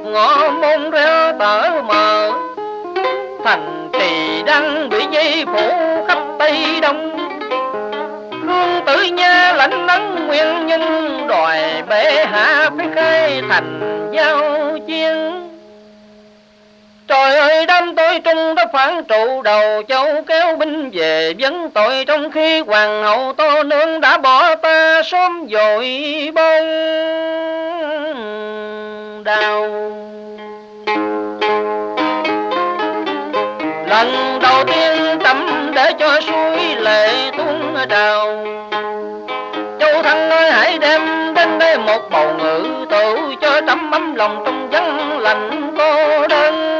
ngõ môn reo tở mờ, thành trì đang bị dây phủ khắp Tây Đông. Hương Tử Nha lãnh nắng nguyên nhân, đòi bệ hạ phải khai thành giao chiến. Trời ơi, đám tôi trung đã phản trụ đầu châu, kéo binh về vấn tội, trong khi hoàng hậu Tô Nương đã bỏ ta sớm dội bông đau. Lần đầu tiên Trẫm để cho suối lệ tuôn trào. Châu Thăng ơi, hãy đem đến đây một bầu ngữ tụ, cho Trẫm ấm lòng trong vắng lạnh cô đơn.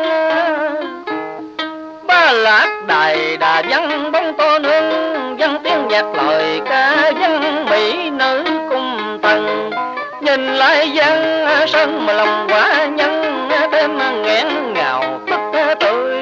Ba lạc đài đà văn bóng Tô Nương, văn tiếng nhạc lời ca văn mỹ nữ cung tần. Nhìn lại văn sơn mà lòng quả nhân, thêm nghẹn ngào tức tươi.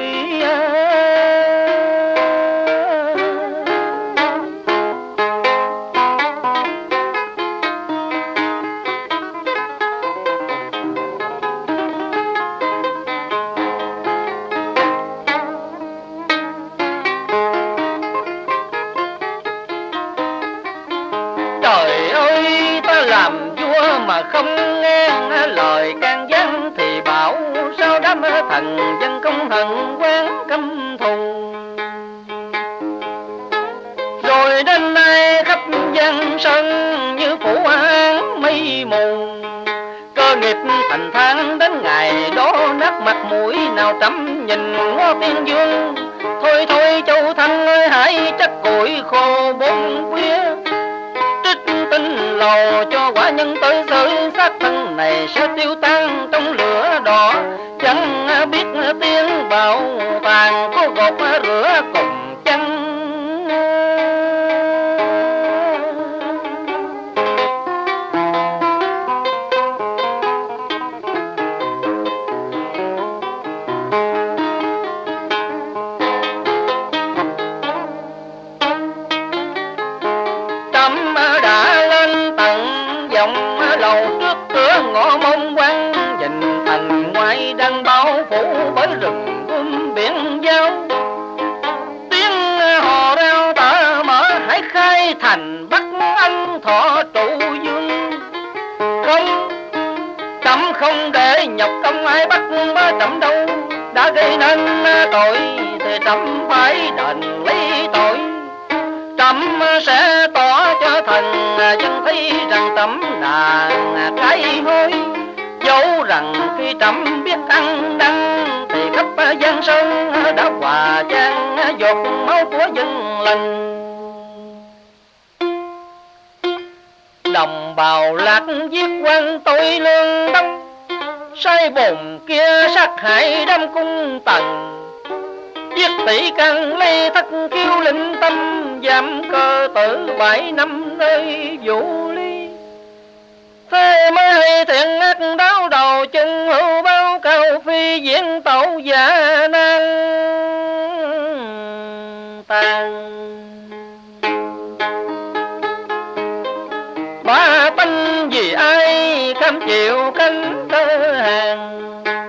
Trời ơi, ta làm vua mà không nghe lời can gián, thì bảo sao đám thần dân công hận quán căm thù. Rồi đến nay khắp giang sơn như phủ án mây mù, cơ nghiệp thành thang đến ngày đó nát mặt mũi nào Trẫm nhìn ngó tiên dương. Thôi thôi Châu Thanh ơi, hãy chắc củi khô bốn phía, tin lầu cho quả nhân tới xử, xác thân này sẽ tiêu tan trong lửa đỏ. Chẳng biết tiếng bảo tàng có gột rửa cùng chân. Lầu trước cửa ngõ môn quan, nhìn thành ngoài đang bao phủ bởi rừng biển giao. Tiếng hò reo tở mở, hãy khai thành Bắc Anh thọ trụ dương. Không, Trẫm không để nhọc công ai bắt bớ Trẫm đâu. Đã gây nên tội thì Trẫm phải đền lấy tội. Trẫm sẽ tỏ cho thần dân thấy rằng Trẫm là cái hối. Dẫu rằng khi Trẫm biết ăn năn, thì khắp giang sơn đã hòa chan giọt máu của dân lành. Đồng bào lạc giết quan tôi lương tâm, sai bồn kia sát hại đám cung tần. Giết tỷ căn lây thất kiêu linh tâm, giảm cơ tử 7 năm nơi vũ ly. Thế mới hay thiện ác đáo đầu chân, hữu báo cao phi diễn tẩu giả nan tàn. Ba tánh vì ai cam chịu cánh cơ hàng,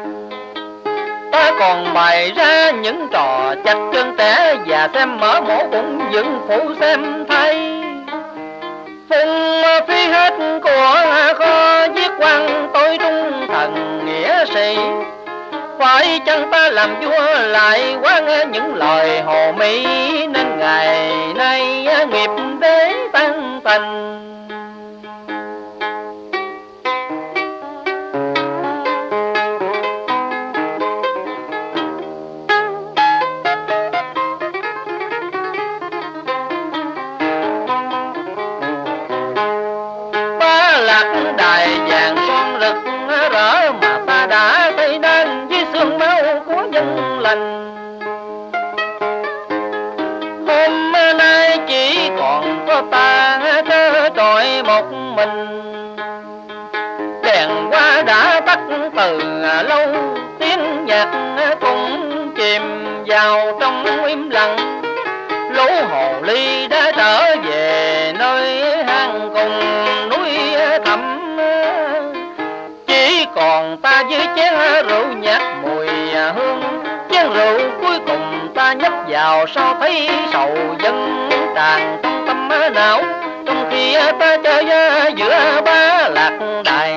ta còn bày ra những trò chặt chân trẻ, và xem mở mổ bụng dựng phụ xem thay. Phùng phi hết của kho, giết quan tôi trung thần nghĩa sĩ. Phải chăng ta làm vua lại quá nghe những lời hồ mỹ, nên ngày nay nghiệp đế tan tành. Đài vàng son rực rỡ mà ta đã thấy đang với xương máu của dân lành. Hôm nay chỉ còn có ta trơ trọi một mình, đèn hoa đã tắt từ lâu, tiếng nhạc cũng chìm vào trong im lặng. Lũ hồ ly đã trở về nơi hang cùng núi thẳm, chỉ còn ta với chén rượu nhạt mùi hương. Chén rượu cuối cùng ta nhấp vào sao thấy sầu dân tràn trong tâm não, trong khi ta chơi giữa ba lạc đài.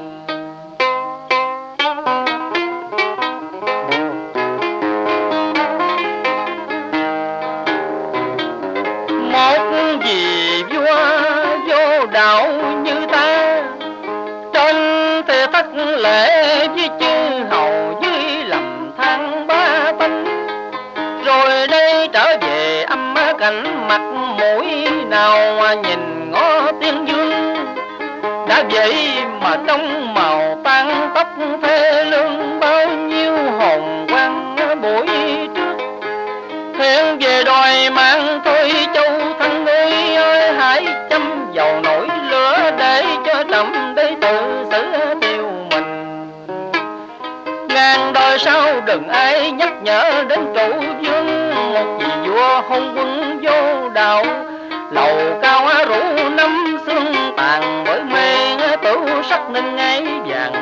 Một vị vua vô đạo như ta, trên thể thất lễ với chư hầu dưới lầm than ba tánh. Rồi đây trở về âm cảnh mặt mũi nào nhìn ngó tiên dương. Đã vậy mà trong màu tan tóc thê lương, bao nhiêu hồn quang buổi trước. Hẹn về đòi mang thôi châu thân ơi, ơi hãy châm dầu nổi lửa để cho trầm để tự xử tiêu mình. Ngàn đời sau đừng ai nhắc nhở đến trụ vương, một vị vua hôn quân vô đạo. Lầu cao rủ năm xương tàn bởi mê tửu sắc nên ngai vàng